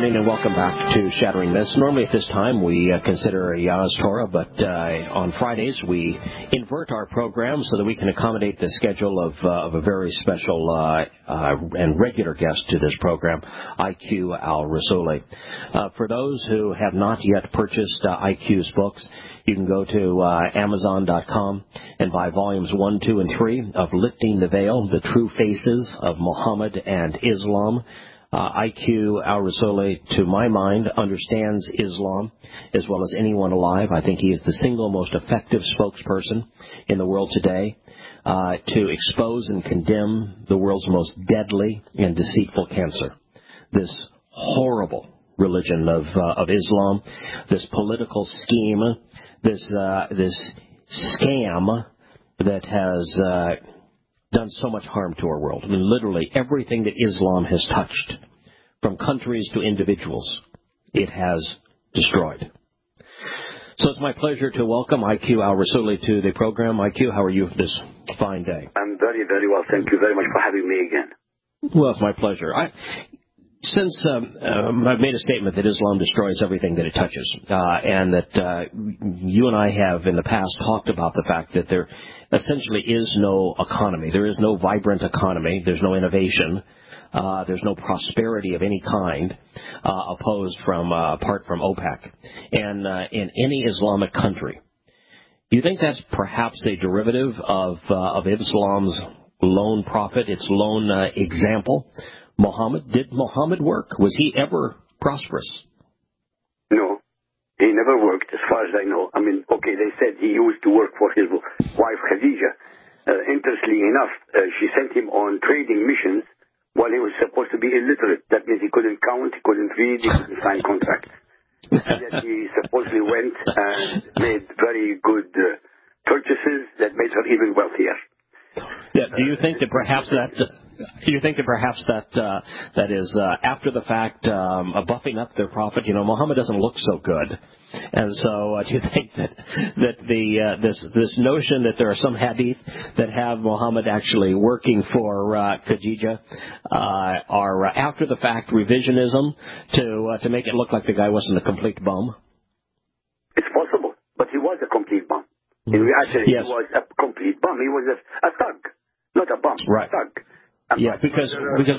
morning and welcome back to Shattering Myths. Normally at this time we consider Yah's Torah, but on Fridays we invert our program so that we can accommodate the schedule of a very special and regular guest to this program, IQ Al-Rassouli. For those who have not yet purchased IQ's books, you can go to Amazon.com and buy volumes 1, 2, and 3 of Lifting the Veil, The True Faces of Muhammad and Islam. IQ Al-Rassouli, to my mind, understands Islam as well as anyone alive. I think he is the single most effective spokesperson in the world today to expose and condemn the world's most deadly and deceitful cancer. This horrible religion of Islam, this political scheme, this scam that has done so much harm to our world. I mean, literally everything that Islam has touched, from countries to individuals, it has destroyed. So it's my pleasure to welcome IQ Al-Rassouli to the program. IQ, how are you this fine day? I'm very, very well. Thank you very much for having me again. Well, it's my pleasure. Since I've made a statement that Islam destroys everything that it touches, and that you and I have in the past talked about the fact that there essentially is no economy. There is no vibrant economy. There's no innovation. There's no prosperity of any kind apart from OPEC. And in any Islamic country, do you think that's perhaps a derivative of Islam's lone prophet, its lone example? Muhammad? Did Muhammad work? Was he ever prosperous? No, he never worked, as far as I know. I mean, okay, they said he used to work for his wife Khadija. Interestingly enough, she sent him on trading missions while he was supposed to be illiterate. That means he couldn't count, he couldn't read, he couldn't sign contracts. And yet he supposedly went and made very good purchases that made her even wealthier. Yeah, do you think that perhaps that is after the fact buffing up their prophet? You know, Muhammad doesn't look so good, and so do you think that this notion that there are some hadith that have Muhammad actually working for Khadija are after the fact revisionism to make it look like the guy wasn't a complete bum? It's possible, but he was a complete bum. In reality, yes. He was a complete bum. He was a thug, not a bum. Right. A thug. Because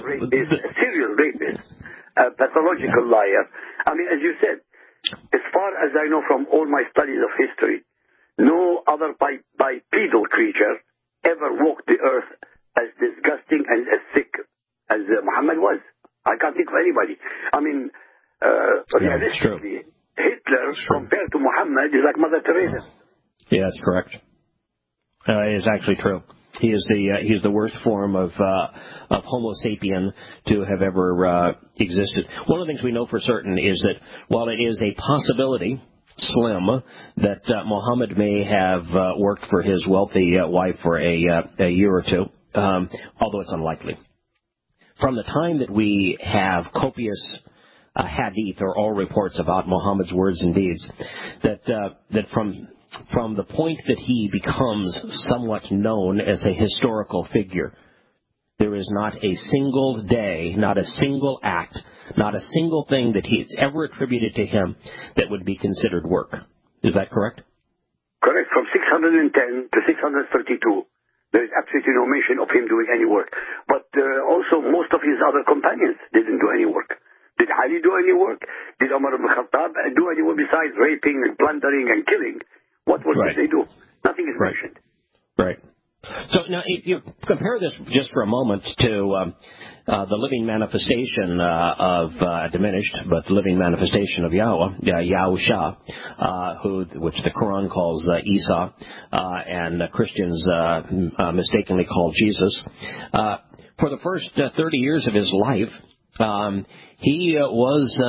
a serial rapist, a pathological liar. I mean, as you said, as far as I know from all my studies of history, no other bipedal creature ever walked the earth as disgusting and as sick as Muhammad was. I can't think of anybody. I mean, realistically, Hitler compared to Muhammad is like Mother Teresa. Yeah, that's correct. It is actually true. He is the worst form of Homo sapien to have ever existed. One of the things we know for certain is that while it is a possibility, slim, that Muhammad may have worked for his wealthy wife for a year or two, although it's unlikely. From the time that we have copious hadith or oral reports about Muhammad's words and deeds, that from the point that he becomes somewhat known as a historical figure, there is not a single day, not a single act, not a single thing that he's ever attributed to him that would be considered work. Is that correct? Correct. From 610 to 632, there is absolutely no mention of him doing any work. But also most of his other companions didn't do any work. Did Ali do any work? Did Umar ibn Khattab do any work besides raping and plundering and killing? What work did they do? Nothing is mentioned. Right. So now, if you compare this just for a moment to the living manifestation of diminished, but living manifestation of Yahweh, Yahusha, which the Quran calls Isa, and Christians mistakenly call Jesus. For the first 30 years of his life, he was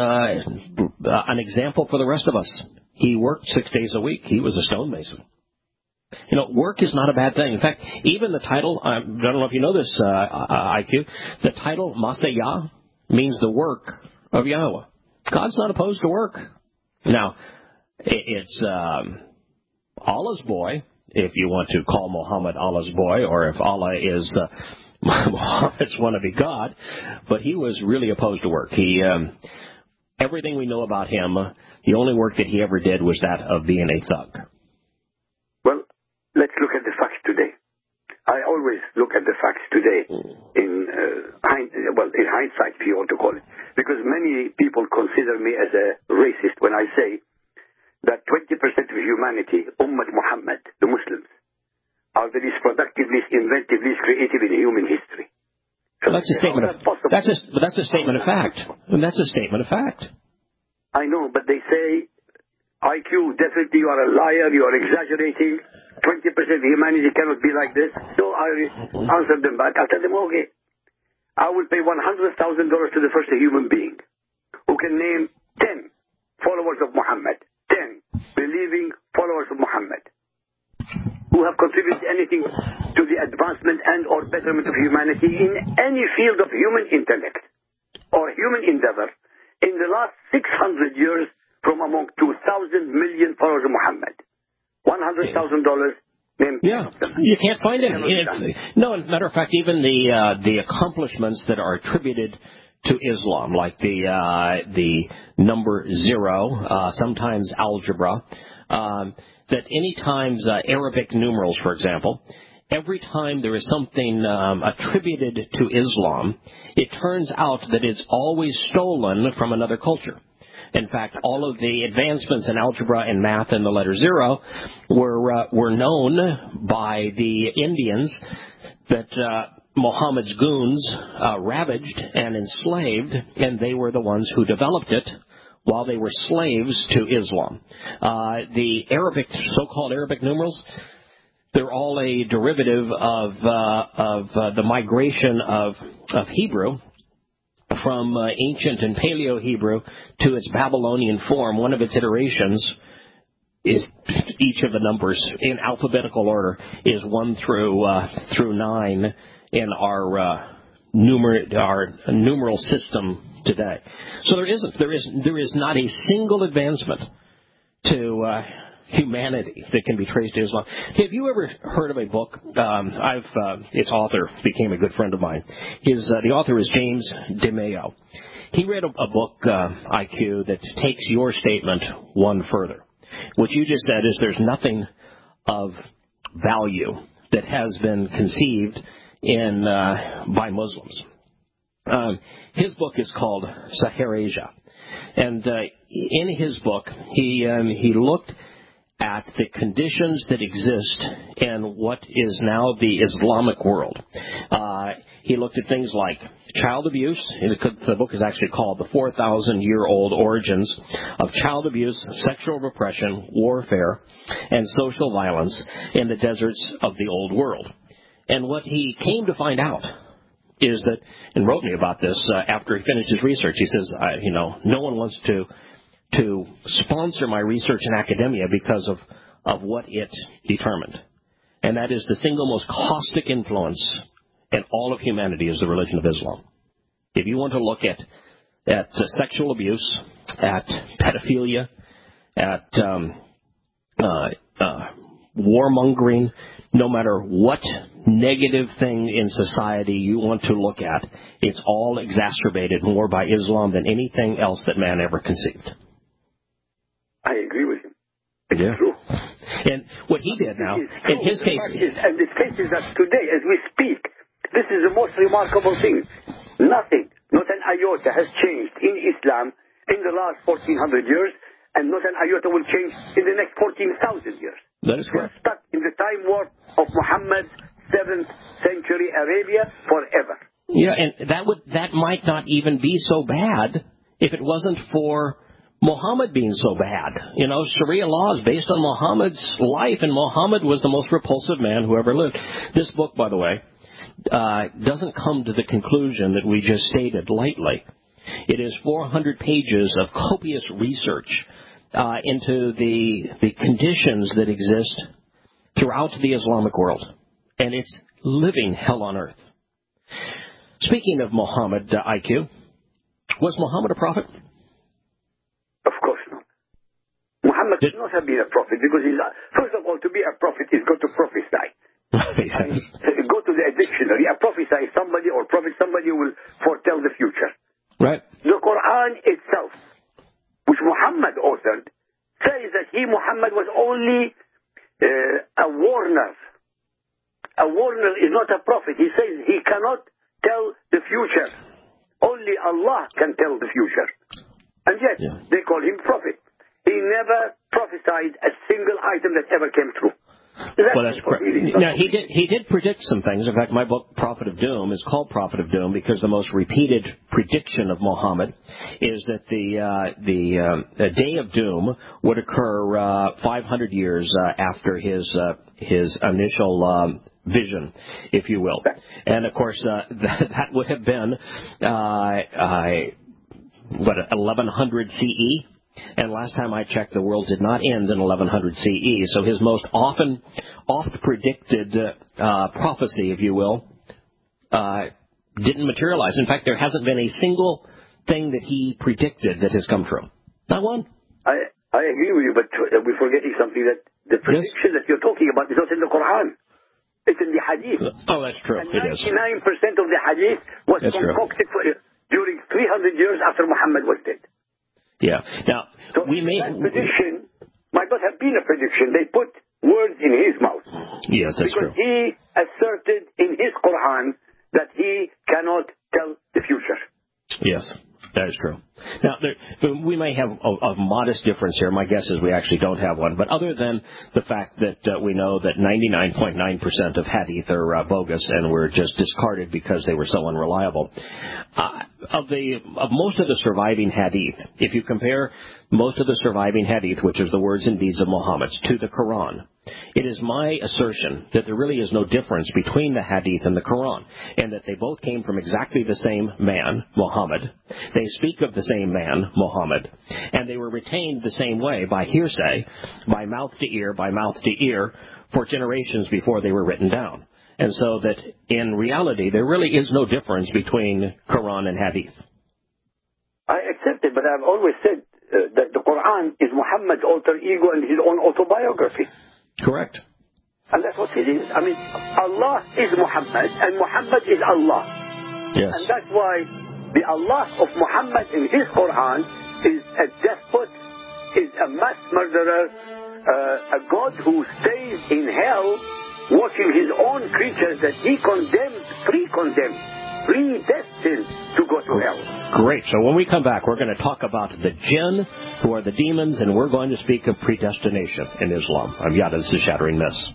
an example for the rest of us. He worked 6 days a week. He was a stonemason. You know, work is not a bad thing. In fact, even the title, I don't know if you know this, IQ, the title Masayah means the work of Yahweh. God's not opposed to work. Now, it's Allah's boy, if you want to call Muhammad Allah's boy, or if Allah is Muhammad's wannabe God, but he was really opposed to work. He everything we know about him, the only work that he ever did was that of being a thug. Well, let's look at the facts today. I always look at the facts today in hindsight, if you want to call it, because many people consider me as a racist when I say that 20% of humanity, Ummah Muhammad, the Muslims, are the least productive, least inventive, least creative in human history. So that's a statement of that's a statement of fact. And that's a statement of fact. I know, but they say, IQ, definitely you are a liar, you are exaggerating. 20% of humanity cannot be like this. So I answered them back. I tell them, okay, I will pay $100,000 to the first human being who can name 10 followers of Muhammad, 10 believing followers of Muhammad, who have contributed anything to the advancement and or betterment of humanity in any field of human intellect or human endeavor in the last 600 years from among 2,000 million followers of Muhammad. $100,000 named. Yeah, you can't find it. No, as a matter of fact, even the accomplishments that are attributed to Islam, like the number 0, sometimes algebra, that any times Arabic numerals, for example, every time there is something attributed to Islam, it turns out that it's always stolen from another culture. In fact, all of the advancements in algebra and math and the letter 0 were known by the Indians that Muhammad's goons ravaged and enslaved, and they were the ones who developed it while they were slaves to Islam. The Arabic, so-called Arabic numerals, they're all a derivative of the migration of Hebrew from ancient and Paleo-Hebrew to its Babylonian form. One of its iterations is each of the numbers in alphabetical order is 1 through 9 in our numeral system today. So there is not a single advancement to humanity that can be traced to Islam. Have you ever heard of a book? Its author became a good friend of mine. The author is James DeMayo. He read a book, IQ, that takes your statement one further. What you just said is there's nothing of value that has been conceived in by Muslims. His book is called Saharasia, and in his book he looked at the conditions that exist in what is now the Islamic world. He looked at things like child abuse. The book is actually called The 4,000-Year-Old Origins of Child Abuse, Sexual Repression, Warfare, and Social Violence in the Deserts of the Old World. And what he came to find out is that, and wrote me about this after he finished his research, he says, no one wants to sponsor my research in academia because of what it determined. And that is the single most caustic influence in all of humanity is the religion of Islam. If you want to look at sexual abuse, at pedophilia, at warmongering, no matter what negative thing in society you want to look at, it's all exacerbated more by Islam than anything else that man ever conceived. I agree with him. It's true. And what he did now, in his case... And the case is that today, as we speak, this is the most remarkable thing. Nothing, not an iota, has changed in Islam in the last 1,400 years, and not an iota will change in the next 14,000 years. That is correct. We're stuck in the time warp of Muhammad's 7th century Arabia forever. Yeah, and that might not even be so bad if it wasn't for Muhammad being so bad. Sharia law is based on Muhammad's life, and Muhammad was the most repulsive man who ever lived. This book, by the way, doesn't come to the conclusion that we just stated lightly. It is 400 pages of copious research into the conditions that exist throughout the Islamic world. And it's living hell on earth. Speaking of Muhammad, IQ, was Muhammad a prophet? Of course not. Muhammad could not have been a prophet because first of all, to be a prophet is got to prophesy. Yes. Go to the dictionary. A prophesy is somebody or prophet, somebody who will foretell the future. Right. The Quran itself warner. A warner is not a prophet. He says he cannot tell the future. Only Allah can tell the future. And yet, they call him prophet. He never prophesied a single item that ever came true. Well, that's correct. Now, he did predict some things. In fact, my book, Prophet of Doom, is called Prophet of Doom because the most repeated prediction of Muhammad is that the day of doom would occur 500 years after his initial vision, if you will. And, of course, that would have been, 1100 CE? And last time I checked, the world did not end in 1100 CE. So his most oft-predicted prophecy, if you will, didn't materialize. In fact, there hasn't been a single thing that he predicted that has come true. Not one. I agree with you, but we're forgetting something, that the prediction that you're talking about is not in the Quran. It's in the Hadith. Oh, that's true. And it is. 99% of the Hadith was concocted during 300 years after Muhammad was dead. Yeah. Now, so that prediction might not have been a prediction. They put words in his mouth. Yes, that's true. Because he asserted in his Quran that he cannot tell the future. Yes, that is true. Now, we may have a modest difference here. My guess is we actually don't have one. But other than the fact that we know that 99.9% of hadith are bogus and were just discarded because they were so unreliable, of most of the surviving hadith, if you compare most of the surviving hadith, which is the words and deeds of Muhammad, to the Quran, it is my assertion that there really is no difference between the hadith and the Quran, and that they both came from exactly the same man, Muhammad. They speak of the same man, Muhammad, and they were retained the same way by hearsay, by mouth to ear, for generations before they were written down. And so that in reality, there really is no difference between Quran and hadith. I accept it, but I've always said that the Quran is Muhammad's alter ego and his own autobiography. Correct. And that's what it is. I mean, Allah is Muhammad, and Muhammad is Allah. Yes. And that's why the Allah of Muhammad in his Quran is a despot, is a mass murderer, a God who stays in hell watching his own creatures that he condemns, predestined to go to hell. Great. So when we come back, we're going to talk about the jinn, who are the demons, and we're going to speak of predestination in Islam. I'm Yada. This is Shattering Myths.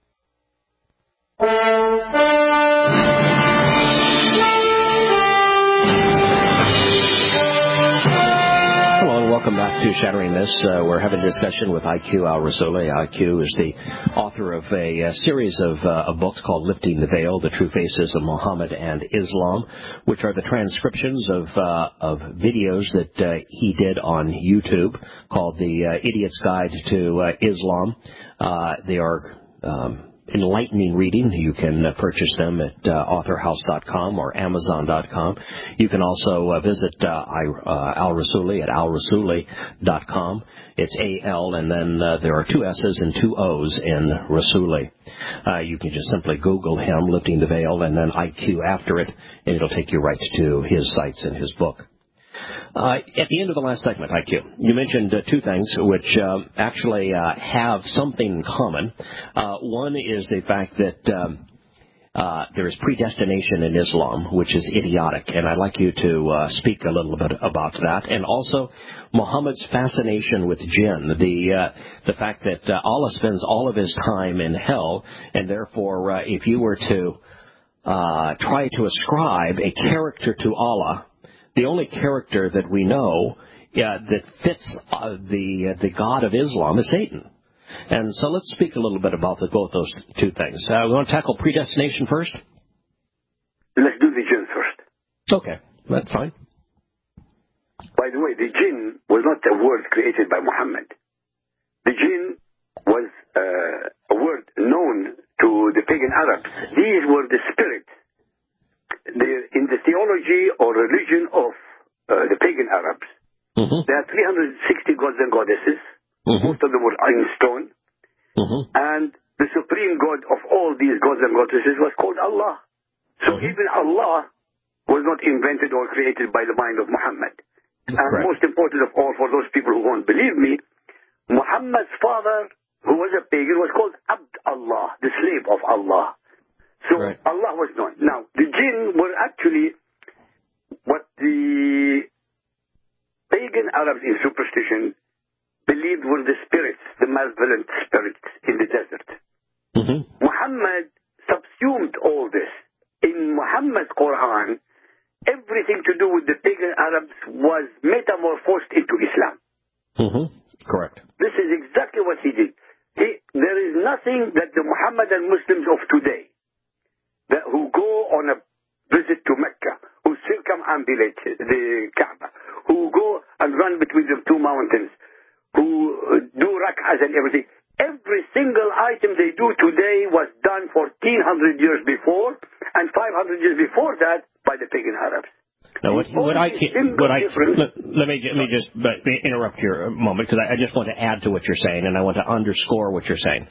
Welcome back to Shattering This. We're having a discussion with IQ Al-Rasuli. IQ is the author of a series of books called Lifting the Veil, The True Faces of Muhammad and Islam, which are the transcriptions of videos that he did on YouTube called The Idiot's Guide to Islam. They are enlightening reading. You can purchase them at authorhouse.com or amazon.com. You can also visit Al-Rasuli at alrasuli.com. It's A-L, and then there are 2 S's and 2 O's in Rasuli. You can just simply Google him, Lifting the Veil, and then IQ after it, and it'll take you right to his sites and his book. At the end of the last segment, IQ, you mentioned 2 things which actually have something in common. One is the fact that there is predestination in Islam, which is idiotic, and I'd like you to speak a little bit about that. And also Muhammad's fascination with jinn, the fact that Allah spends all of his time in hell, and therefore if you were to try to ascribe a character to Allah, the only character that we know that fits the God of Islam is Satan. And so let's speak a little bit about both those 2 things. We want to tackle predestination first? Let's do the jinn first. Okay, that's fine. By the way, the jinn was not a word created by Muhammad. The jinn was a word known to the pagan Arabs. These were the spirits. In the theology or religion of the pagan Arabs, there are 360 gods and goddesses. Most of them were in stone. And the supreme god of all these gods and goddesses was called Allah. So even Allah was not invented or created by the mind of Muhammad. And most important of all, for those people who won't believe me, Muhammad's father, who was a pagan, was called Abd Allah. of Allah. So right. Allah was known. Now, the jinn were actually what the pagan Arabs in superstition believed were the spirits, the malevolent spirits in the desert. Mm-hmm. Muhammad subsumed all this. In Muhammad's Quran, everything to do with the pagan Arabs was metamorphosed into Islam. Mm-hmm. Correct. This is exactly what he did. There is nothing that the Muhammadan Muslims of today who go on a visit to Mecca, who circumambulate the Kaaba, who go and run between the two mountains, who do rak'ahs and everything. Every single item they do today was done 1,400 years before and 500 years before that by the pagan Arabs. Now, let me just interrupt here a moment, because I just want to add to what you're saying, and I want to underscore what you're saying.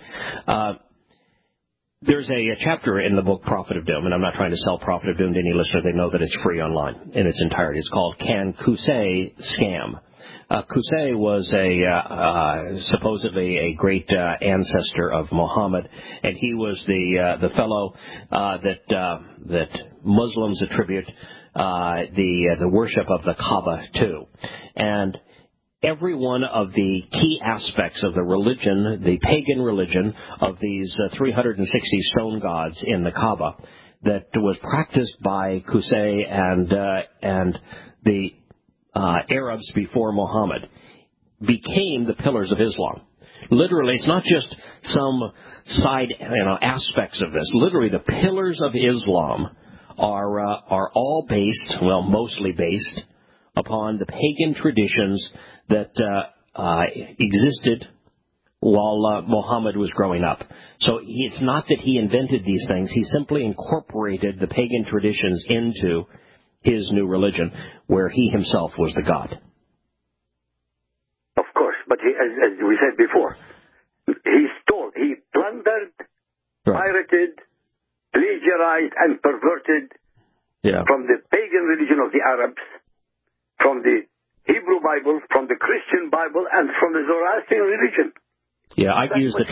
There's a chapter in the book Prophet of Doom, and I'm not trying to sell Prophet of Doom to any listener. They know that it's free online in its entirety. It's called Can Qusay Scam? Qusay was supposedly a great ancestor of Muhammad, and he was the fellow that Muslims attribute the worship of the Kaaba to. And every one of the key aspects of the religion, the pagan religion of these 360 stone gods in the Kaaba that was practiced by Qusay and the Arabs before Muhammad became the pillars of Islam. Literally, it's not just some side aspects of this. Literally, the pillars of Islam are all based, well, mostly based upon the pagan traditions that existed while Muhammad was growing up. So it's not that he invented these things. He simply incorporated the pagan traditions into his new religion, where he himself was the god. Of course, but as we said before, he stole, he plundered, pirated, plagiarized, and perverted from the pagan religion of the Arabs, from the Hebrew Bible, from the Christian Bible, and from the Zoroastrian religion. Yeah, I use the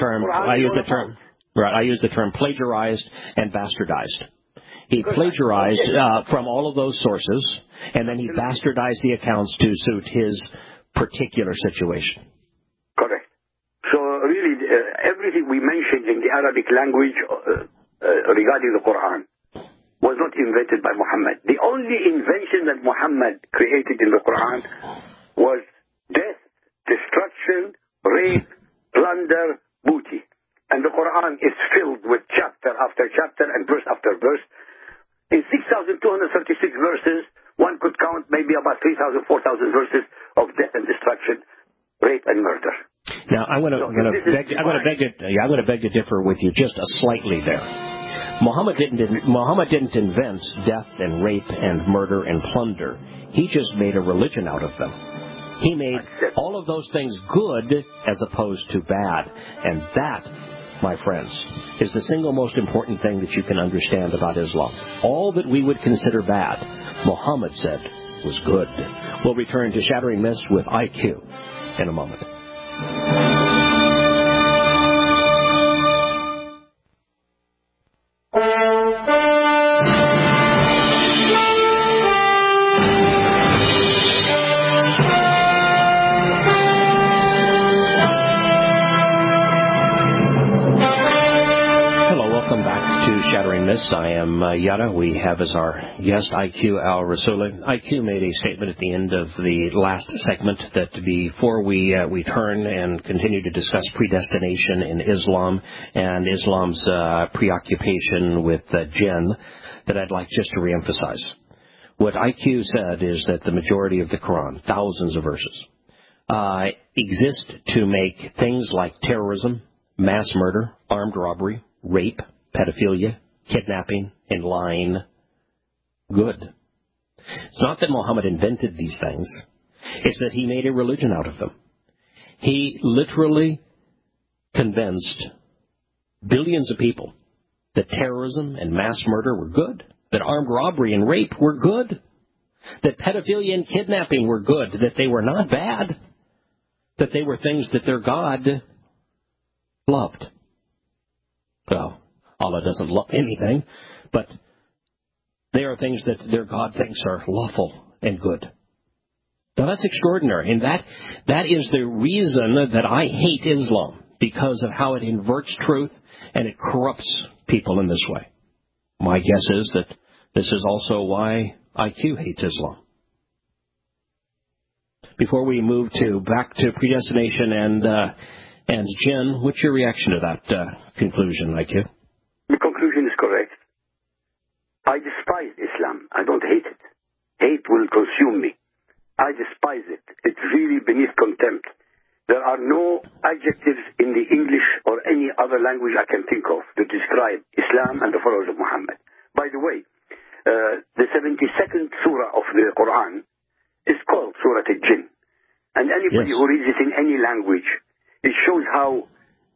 term plagiarized and bastardized. He plagiarized from all of those sources, and then he bastardized the accounts to suit his particular situation. Correct. So really, everything we mentioned in the Arabic language regarding the Quran was not invented by Muhammad. The only invention that Muhammad created in the Quran was death, destruction, rape, plunder, booty. And the Quran is filled with chapter after chapter and verse after verse. In 6,236 verses, one could count maybe about 3,000, 4,000 verses of death and destruction, rape and murder. Now, I'm going to beg to differ with you just slightly there. Muhammad didn't invent death and rape and murder and plunder. He just made a religion out of them. He made all of those things good as opposed to bad. And that, my friends, is the single most important thing that you can understand about Islam. All that we would consider bad, Muhammad said was good. We'll return to Shattering Myths with IQ in a moment. I am Yada. We have as our guest IQ al-Rasuli. IQ made a statement at the end of the last segment that before we turn and continue to discuss predestination in Islam and Islam's preoccupation with jinn, that I'd like just to reemphasize. What IQ said is that the majority of the Quran, thousands of verses, exist to make things like terrorism, mass murder, armed robbery, rape, pedophilia, kidnapping, and lying good. It's not that Muhammad invented these things. It's that he made a religion out of them. He literally convinced billions of people that terrorism and mass murder were good, that armed robbery and rape were good, that pedophilia and kidnapping were good, that they were not bad, that they were things that their God loved. Well, Allah doesn't love anything, but they are things that their God thinks are lawful and good. Now, that's extraordinary, and that is the reason that I hate Islam, because of how it inverts truth and it corrupts people in this way. My guess is that this is also why IQ hates Islam. Before we move back to predestination and jinn, what's your reaction to that conclusion, IQ? The conclusion is correct. I despise Islam. I don't hate it. Hate will consume me. I despise it. It's really beneath contempt. There are no adjectives in the English or any other language I can think of to describe Islam and the followers of Muhammad. By the way, the 72nd surah of the Quran is called Surah Al-Jinn. And anybody who reads it in any language, it shows how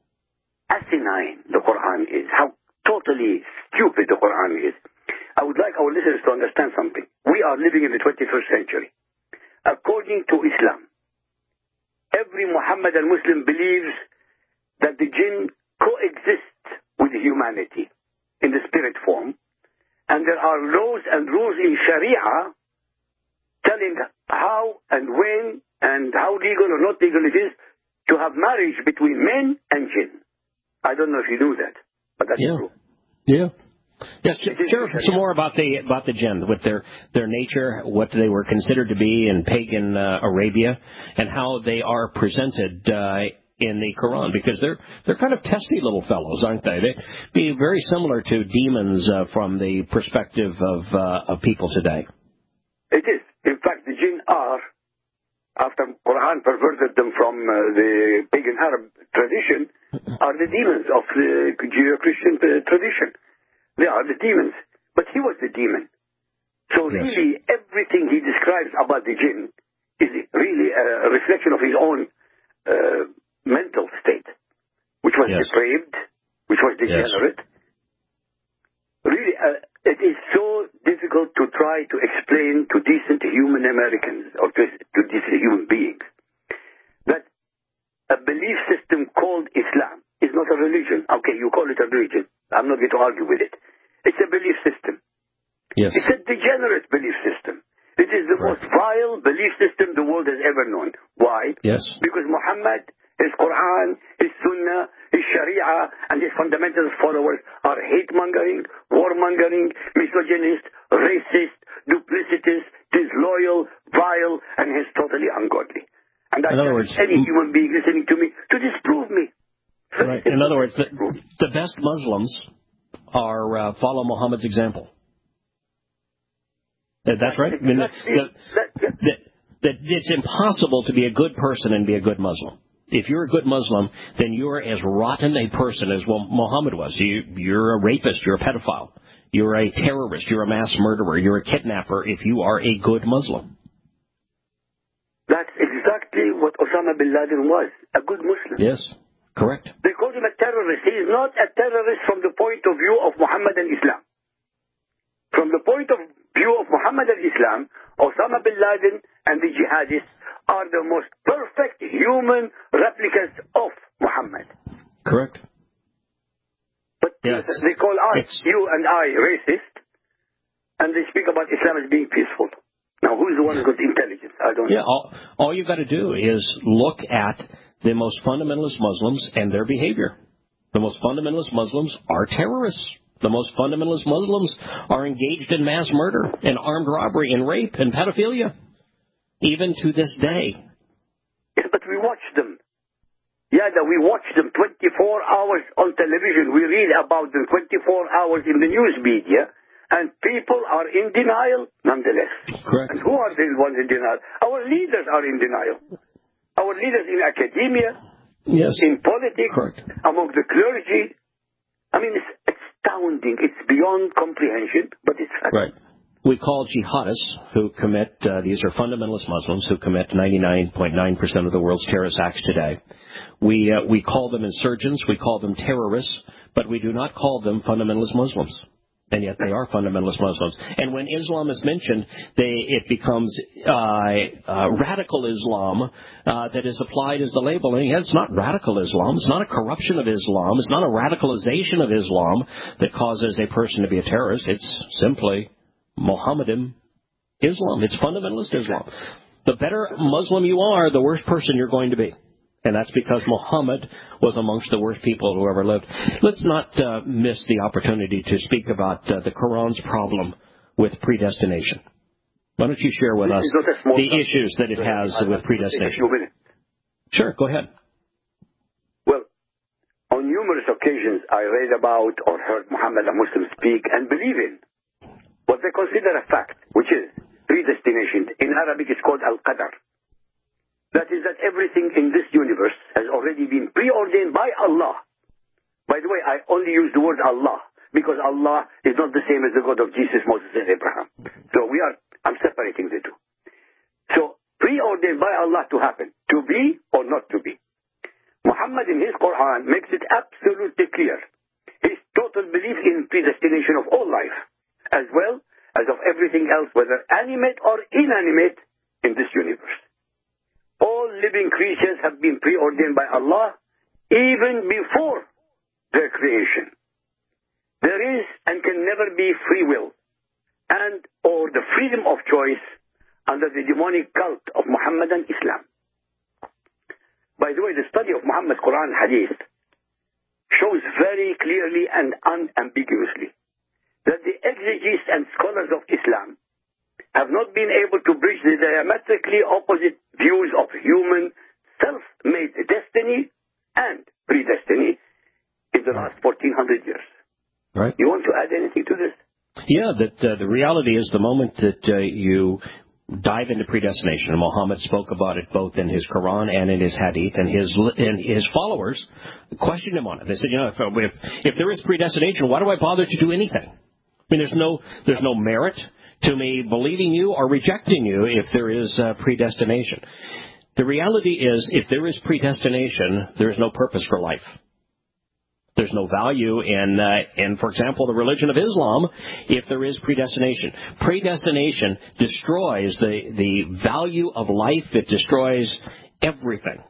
asinine the Quran is, how totally stupid the Quran is. I would like our listeners to understand something. We are living in the 21st century. According to Islam, every Muhammadan Muslim believes that the jinn coexist with humanity in the spirit form, and there are laws and rules in Sharia telling how and when and how legal or not legal it is to have marriage between men and jinn. I don't know if you knew that, but that's true. Yeah. Yes, share some more about the jinn, with their nature, what they were considered to be in pagan Arabia, and how they are presented in the Quran, because they're kind of testy little fellows, aren't they? They'd be very similar to demons from the perspective of people today. It is. In fact, the jinn are, after Quran perverted them from the pagan Arab tradition, are the demons of the Judeo-Christian tradition. They are the demons. But he was the demon. So really, everything he describes about the jinn is really a reflection of his own mental state, which was depraved, which was degenerate. Really, it is so difficult to try to explain to decent human Americans or to decent human beings that a belief system called Islam is not a religion. Okay, you call it a religion. I'm not going to argue with it. It's a belief system. Yes. It's a degenerate belief system. It is the most vile belief system the world has ever known. Why? Yes. Because Muhammad, his Quran, his Sunnah, his Sharia, and his fundamental followers are hate-mongering, war-mongering, misogynist, racist, duplicitous, disloyal, vile, and is totally ungodly. And I challenge any human being listening to me to disprove me. Right. In other words, the best Muslims are follow Muhammad's example. That's right. I mean, that it's impossible to be a good person and be a good Muslim. If you're a good Muslim, then you're as rotten a person as Muhammad was. You're a rapist. You're a pedophile. You're a terrorist. You're a mass murderer. You're a kidnapper if you are a good Muslim. That's exactly what Osama bin Laden was, a good Muslim. Yes, correct. They called him a terrorist. He is not a terrorist from the point of view of Muhammad and Islam. From the point of view of Muhammad and Islam, Osama bin Laden and the jihadists are the most perfect human replicas of Muhammad. Correct. But they call us, you and I, racist, and they speak about Islam as being peaceful. Now, who's the one who's got intelligence? I don't know. All you've got to do is look at the most fundamentalist Muslims and their behavior. The most fundamentalist Muslims are terrorists. The most fundamentalist Muslims are engaged in mass murder and armed robbery and rape and pedophilia, even to this day. Yes, but we watch them. Yeah, we watch them 24 hours on television. We read about them 24 hours in the news media, and people are in denial nonetheless. Correct. And who are the ones in denial? Our leaders are in denial. Our leaders in academia, in politics, among the clergy. I mean, it's astounding. It's beyond comprehension, but it's fact. Right. We call jihadists who commit, these are fundamentalist Muslims who commit 99.9% of the world's terrorist acts today. We call them insurgents, we call them terrorists, but we do not call them fundamentalist Muslims. And yet they are fundamentalist Muslims. And when Islam is mentioned, it becomes radical Islam that is applied as the label. And it's not radical Islam. It's not a corruption of Islam. It's not a radicalization of Islam that causes a person to be a terrorist. It's simply Mohammedan Islam. It's fundamentalist Islam. The better Muslim you are, the worse person you're going to be. And that's because Muhammad was amongst the worst people who ever lived. Let's not miss the opportunity to speak about the Quran's problem with predestination. Why don't you share with us the issues that it has with predestination? Sure, go ahead. Well, on numerous occasions I read about or heard Muhammad a Muslim speak and believe in what they consider a fact, which is predestination. In Arabic it's called al-qadar. That is that everything in this universe has already been preordained by Allah. By the way, I only use the word Allah because Allah is not the same as the God of Jesus, Moses, and Abraham. So I'm separating the two. So preordained by Allah to happen, to be or not to be. Muhammad in his Quran makes it absolutely clear. His total belief in predestination of all life, as well as of everything else, whether animate or inanimate in this universe. All living creatures have been preordained by Allah even before their creation. There is and can never be free will and or the freedom of choice under the demonic cult of Muhammadan Islam. By the way, the study of Muhammad's Quran and Hadith shows very clearly and unambiguously that the exegetes and scholars of Islam have not been able to bridge the diametrically opposite views of human self-made destiny and predestiny in the last 1400 years. Right. You want to add anything to this? Yeah, that the reality is the moment that you dive into predestination, and Muhammad spoke about it both in his Quran and in his Hadith, and his followers questioned him on it. They said, if there is predestination, why do I bother to do anything? I mean, there's no merit to me believing you or rejecting you if there is predestination. The reality is, if there is predestination, there is no purpose for life. There's no value in, for example, the religion of Islam if there is predestination. Predestination destroys the value of life. It destroys everything.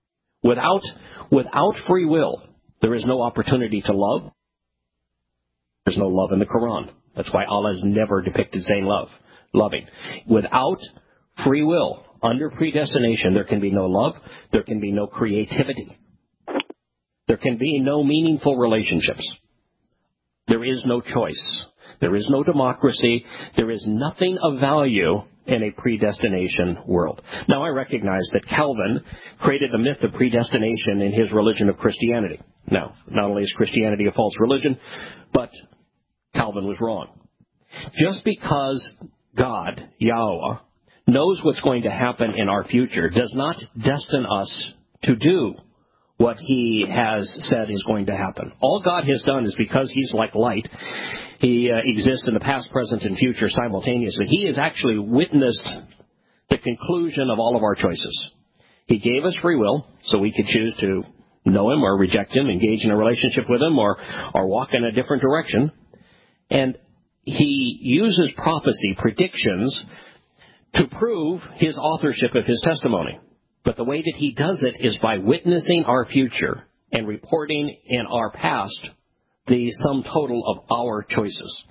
Without free will, there is no opportunity to love. There's no love in the Quran. That's why Allah is never depicted saying loving. Without free will, under predestination, there can be no love. There can be no creativity. There can be no meaningful relationships. There is no choice. There is no democracy. There is nothing of value in a predestination world. Now, I recognize that Calvin created the myth of predestination in his religion of Christianity. Now, not only is Christianity a false religion, but Calvin was wrong. Just because God, Yahweh, knows what's going to happen in our future does not destine us to do what he has said is going to happen. All God has done is, because he's like light, he exists in the past, present, and future simultaneously. He has actually witnessed the conclusion of all of our choices. He gave us free will, so we could choose to know him or reject him, engage in a relationship with him, or walk in a different direction. And he uses prophecy, predictions, to prove his authorship of his testimony. But the way that he does it is by witnessing our future and reporting in our past the sum total of our choices.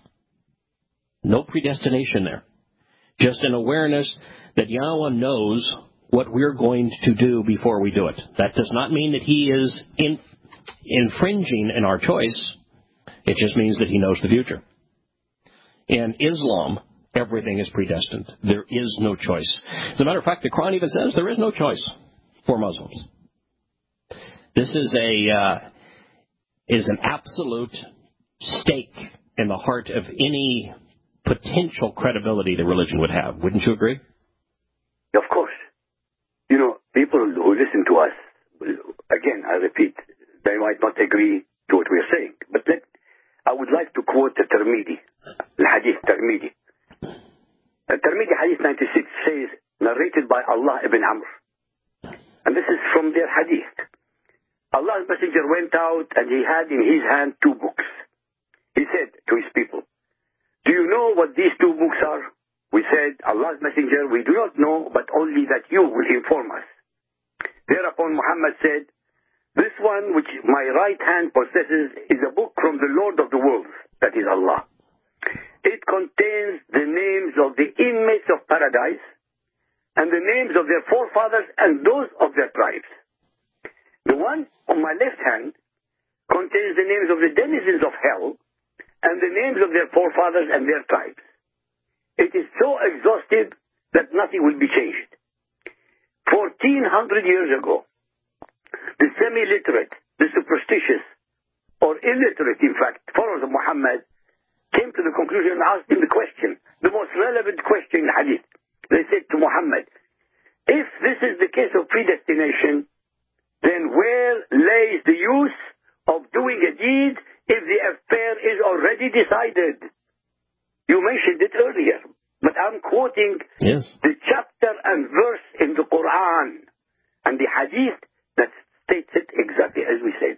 No predestination there. Just an awareness that Yahweh knows what we're going to do before we do it. That does not mean that he is infringing in our choice. It just means that he knows the future. In Islam, everything is predestined. There is no choice. As a matter of fact, the Quran even says there is no choice for Muslims. This is an absolute stake in the heart of any potential credibility the religion would have. Wouldn't you agree? Of course. People who listen to us, again, I repeat, they might not agree to what we are saying. But I would like to quote the Tirmidhi, Al-Hadith Tirmidhi. Tirmidhi Hadith 96 says, narrated by Allah ibn Amr. And this is from their Hadith. Allah's messenger went out and he had in his hand 2 books. He said to his people, know what these two books are? We said, Allah's Messenger, we do not know, but only that you will inform us. Thereupon Muhammad said, this one which my right hand possesses is a book from the Lord of the worlds, that is Allah. It contains the names of the inmates of paradise and the names of their forefathers and those of their tribes. The one on my left hand contains the names of the denizens of hell and the names of their forefathers and their tribes. It is so exhaustive that nothing will be changed. 1400 years ago, the semi-literate, the superstitious, or illiterate, in fact, followers of Muhammad came to the conclusion and asked him the question, the most relevant question in the hadith. They said to Muhammad, if this is the case of predestination, then where lays the use of doing a deed if the affair is already decided? You mentioned it earlier, but I'm quoting the chapter and verse in the Quran and the hadith that states it exactly as we said.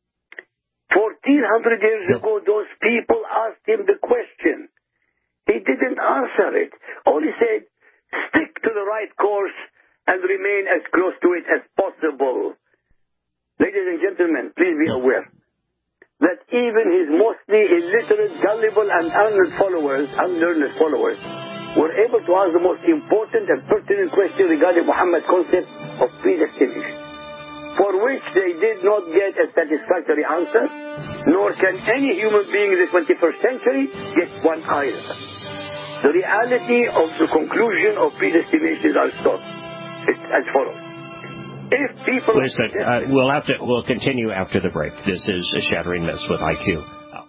1400 years ago, those people asked him the question. He didn't answer it. Only said, stick to the right course and remain as close to it as possible. Ladies and gentlemen, please be aware that even his mostly illiterate, gullible, and unlearned followers were able to ask the most important and pertinent question regarding Muhammad's concept of predestination, for which they did not get a satisfactory answer, nor can any human being in the 21st century get one either. The reality of the conclusion of predestination is as follows. It's as follows. If people... Wait a second. We'll continue after the break. This is a Shattering Myths with IQ.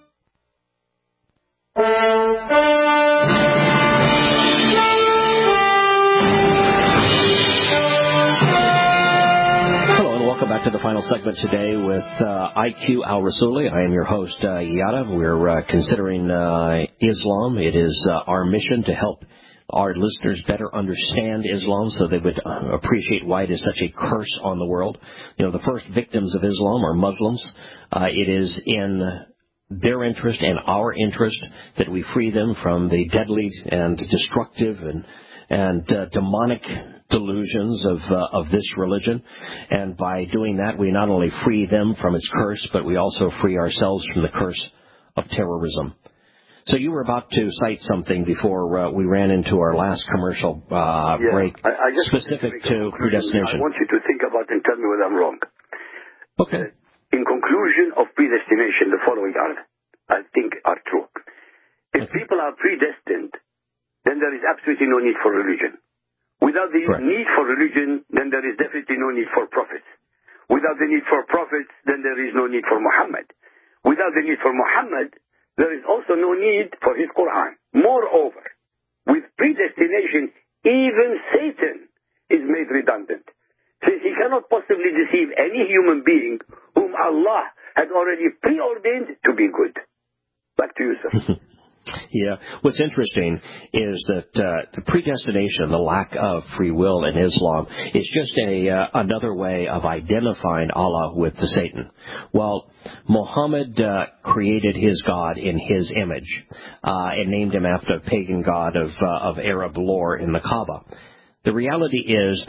Welcome back to the final segment today with IQ Al-Rassouli. I am your host, Yada. We're considering Islam. It is our mission to help our listeners better understand Islam so they would appreciate why it is such a curse on the world. You know, the first victims of Islam are Muslims. It is in their interest and our interest that we free them from the deadly and destructive and demonic delusions of this religion, and by doing that we not only free them from its curse, but we also free ourselves from the curse of terrorism. So you were about to cite something before we ran into our last commercial break, I specific to predestination. I want you to think about and tell me whether I'm wrong. Okay. In conclusion of predestination, the following I think are true. If people are predestined, then there is absolutely no need for religion. Without the need for religion, then there is definitely no need for prophets. Without the need for prophets, then there is no need for Muhammad. Without the need for Muhammad, there is also no need for his Quran. Moreover, with predestination, even Satan is made redundant, since he cannot possibly deceive any human being whom Allah had already preordained to be good. Back to you, sir. Yeah. What's interesting is that the predestination, the lack of free will in Islam, is just another way of identifying Allah with the Satan. Well, Muhammad created his God in his image and named him after a pagan god of Arab lore in the Kaaba. The reality is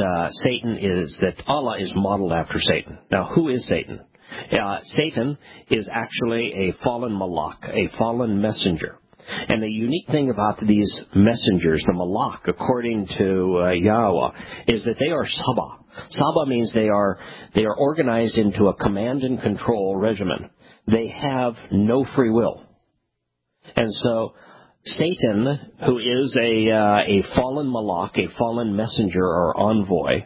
that Allah is modeled after Satan. Now, who is Satan? Satan is actually a fallen malak, a fallen messenger. And the unique thing about these messengers, the malak, according to Yahweh, is that they are Saba. Saba means they are organized into a command and control regimen. They have no free will. And so Satan, who is a fallen malak, a fallen messenger or envoy,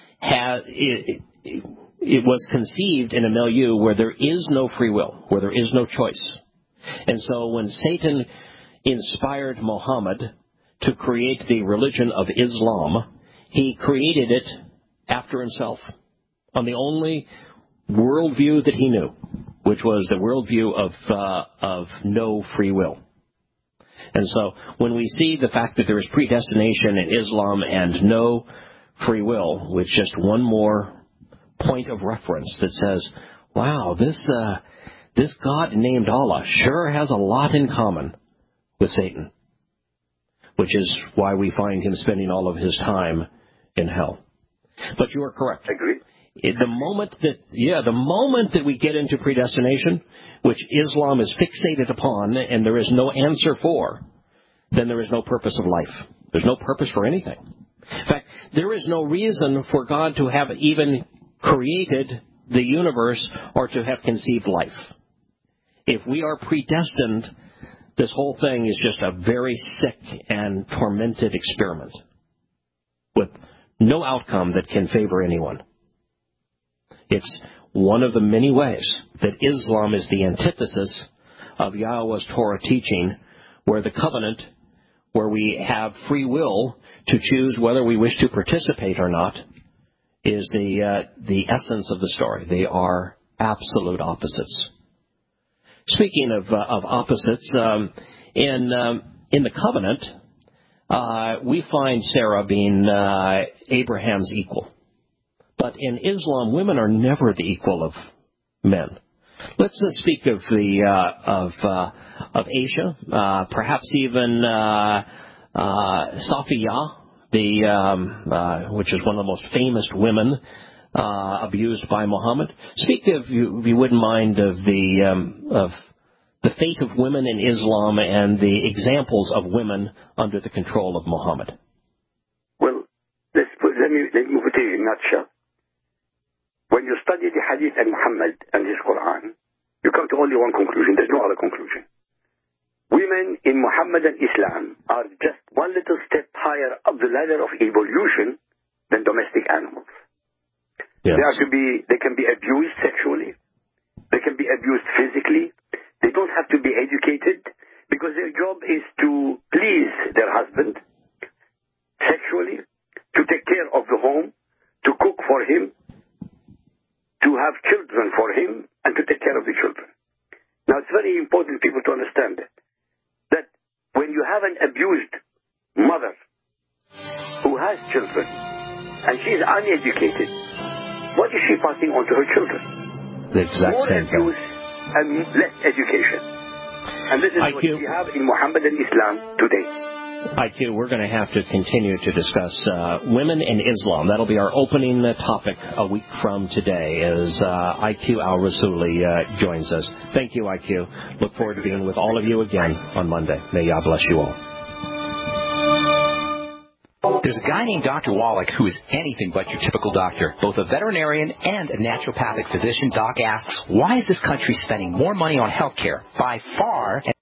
it was conceived in a milieu where there is no free will, where there is no choice. And so when Satan inspired Muhammad to create the religion of Islam, he created it after himself, on the only worldview that he knew, which was the worldview of no free will. And so when we see the fact that there is predestination in Islam and no free will, with just one more point of reference that says, wow, this God named Allah sure has a lot in common with Satan. which is why we find him spending all of his time in hell. But you are correct. Agree. The moment that we get into predestination, which Islam is fixated upon and there is no answer for, then there is no purpose of life. There's no purpose for anything. In fact, there is no reason for God to have even created the universe or to have conceived life. If we are predestined, this whole thing is just a very sick and tormented experiment with no outcome that can favor anyone. It's one of the many ways that Islam is the antithesis of Yahweh's Torah teaching, where the covenant, where we have free will to choose whether we wish to participate or not, is the essence of the story. They are absolute opposites. Speaking of opposites, in the covenant, we find Sarah being Abraham's equal. But in Islam, women are never the equal of men. Let's speak of Aisha, perhaps even Safiya, which is one of the most famous women abused by Muhammad. Speak, if you wouldn't mind, of the fate of women in Islam and the examples of women under the control of Muhammad. Well, let me put it in a nutshell. When you study the Hadith and Muhammad and his Quran, you come to only one conclusion. There's no other conclusion. Women in Muhammad and Islam are just one little step higher up the ladder of evolution than domestic animals. Yes. They can be abused sexually. They can be abused physically. They don't have to be educated because their job is to please their husband sexually, to take care of the home, to cook for him, to have children for him, and to take care of the children. Now, it's very important people to understand that when you have an abused mother who has children and she is uneducated, what is she passing on to her children? The exact more same abuse thing. And less education. And this is what we have in Muhammad and Islam today. IQ, we're going to have to continue to discuss women in Islam. That'll be our opening topic a week from today as IQ Al-Rasuli joins us. Thank you, IQ. Look forward to being with all of you again on Monday. May Yah bless you all. There's a guy named Dr. Wallach who is anything but your typical doctor. Both a veterinarian and a naturopathic physician, Doc asks, why is this country spending more money on health care by far